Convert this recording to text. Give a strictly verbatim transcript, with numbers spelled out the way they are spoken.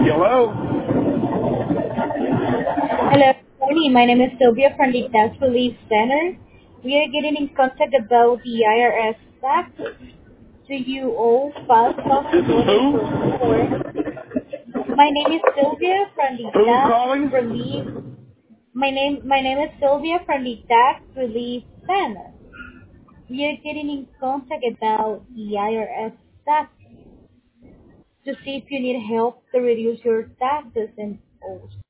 Hello? Hello, good morning. My name is Sylvia from the Tax Relief Center. We are getting in contact about the I R S taxes. Do you owe five thousand dollars Who? or more? My name is Sylvia from the Who's Tax calling? Relief. My name, my name is Sylvia from the Tax Relief Center. We are getting in contact about the I R S tax to see if you need help to reduce your taxes and owes.